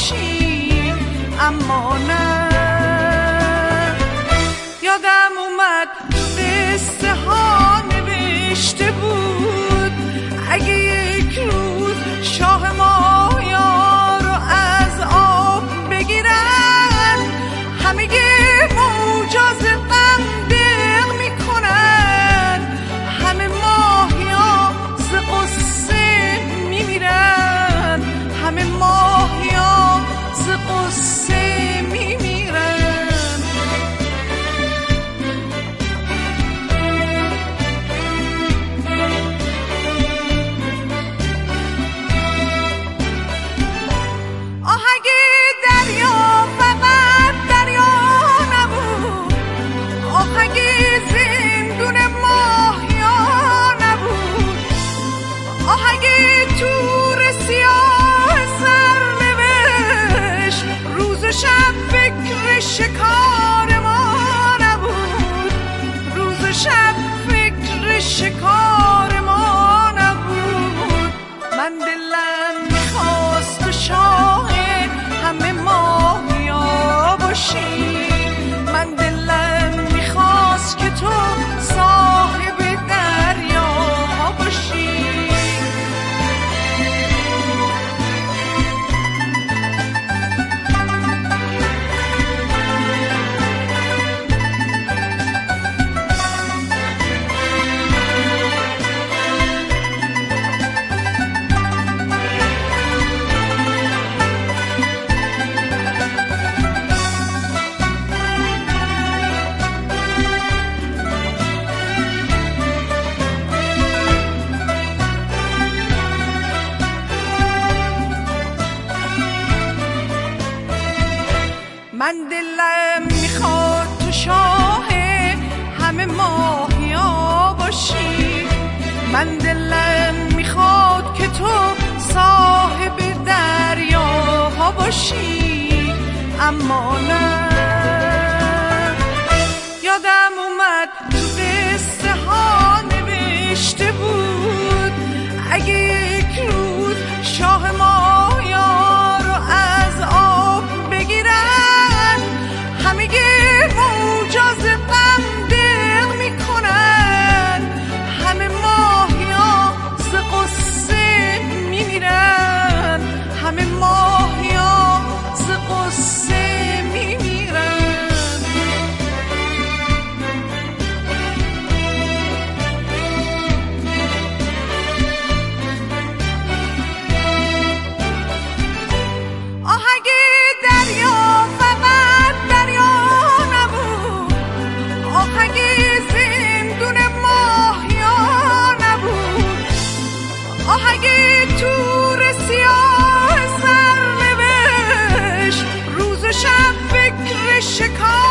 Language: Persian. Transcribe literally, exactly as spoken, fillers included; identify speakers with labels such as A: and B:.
A: باشی، اما نه. یادم اومد قصه ها نوشته بود اگه یک روز شاه مایا رو از آب بگیرن، همه موجا ز غم دق میکنن، همه ماهیا ز قصه میمیرن، همه ماهیا ز قصه میمیرن. آهنگ دریا فقط دریا نبود، آهنگ زندون ماهیا نبود، آهنگ تور سیاه سرنوشت روز و شب فکر شکار ما نبود، روز و شب فکر شکار ما نبود. من دلم میخواست تو شاه همه ماهیا باشی، من دلم میخواست که تو صاحب دریا باشی. من دلم میخواد تو شاه همه ماهیا باشی، من دلم میخواد که تو صاحب دریاها باشی، اما نه. یادم اومد تو قصه ها نوشته بود اگه یک روز شاه مایا رو از آب بگیرن، همه موجا ز غم دق میکنن، همه ماهیا ز قصه میمیرن، همه ماهیا ز قصه میمیرن. آهنگ دریا فقط دریا نبود، آهنگ زندون ماهیا نبود، آهنگ تور سیاه سرنوشت روز و شب فکر شکار